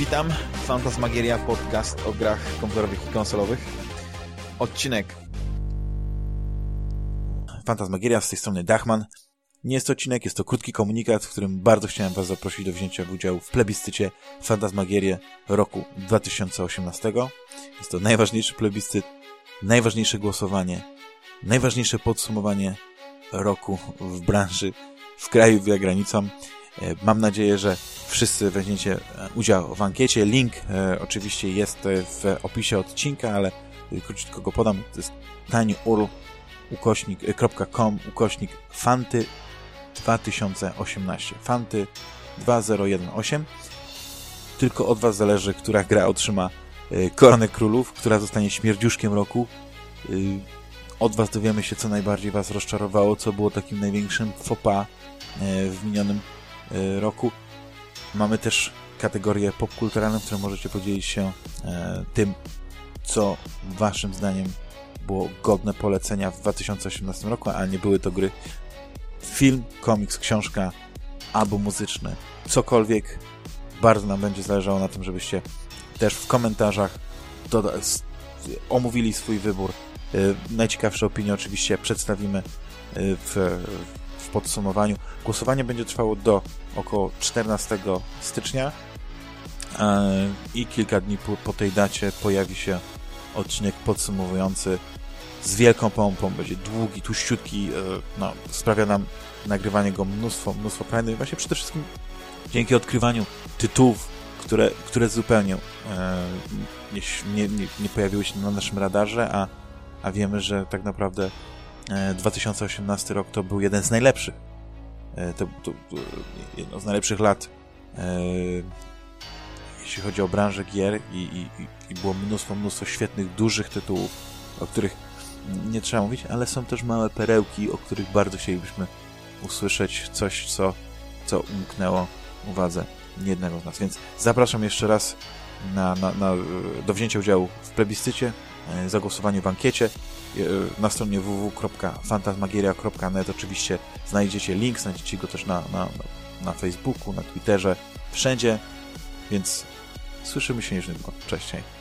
Witam, Fantasmagieria, podcast o grach komputerowych i konsolowych. Odcinek Fantasmagieria, z tej strony Dachman. Nie jest to odcinek, jest to krótki komunikat, w którym bardzo chciałem Was zaprosić do wzięcia udziału w plebiscycie Fantasmagierie roku 2018. Jest to najważniejszy plebiscyt, najważniejsze głosowanie, najważniejsze podsumowanie roku w branży, w kraju i za granicą. Mam nadzieję, że wszyscy weźmiecie udział w ankiecie. Link oczywiście jest w opisie odcinka, ale króciutko go podam. To jest tinyurl.com/fanty 2018. Fanty 2018. Tylko od Was zależy, która gra otrzyma Koronę Królów, która zostanie śmierdziuszkiem roku. Od Was dowiemy się, co najbardziej Was rozczarowało, co było takim największym faux pas w minionym roku. Mamy też kategorię popkulturalną, w której możecie podzielić się tym, co Waszym zdaniem było godne polecenia w 2018 roku, a nie były to gry. Film, komiks, książka, album muzyczny, cokolwiek. Bardzo nam będzie zależało na tym, żebyście też w komentarzach omówili swój wybór. Najciekawsze opinie oczywiście przedstawimy w podsumowaniu. Głosowanie będzie trwało do około 14 stycznia i kilka dni po tej dacie pojawi się odcinek podsumowujący z wielką pompą. Będzie długi, tuściutki, sprawia nam nagrywanie go mnóstwo frajdy i właśnie przede wszystkim dzięki odkrywaniu tytułów, które zupełnie nie pojawiły się na naszym radarze, a wiemy, że tak naprawdę 2018 rok to był jeden z najlepszych. To jedno z najlepszych lat, jeśli chodzi o branżę gier i było mnóstwo świetnych, dużych tytułów, o których nie trzeba mówić, ale są też małe perełki, o których bardzo chcielibyśmy usłyszeć, coś, co umknęło uwadze niejednego z nas. Więc zapraszam jeszcze raz do wzięcia udziału w plebiscycie, zagłosowanie w ankiecie. Na stronie www.fantasmagieria.net oczywiście znajdziecie link, znajdziecie go też na Facebooku, na Twitterze, wszędzie, więc słyszymy się już niedługo. Cześć.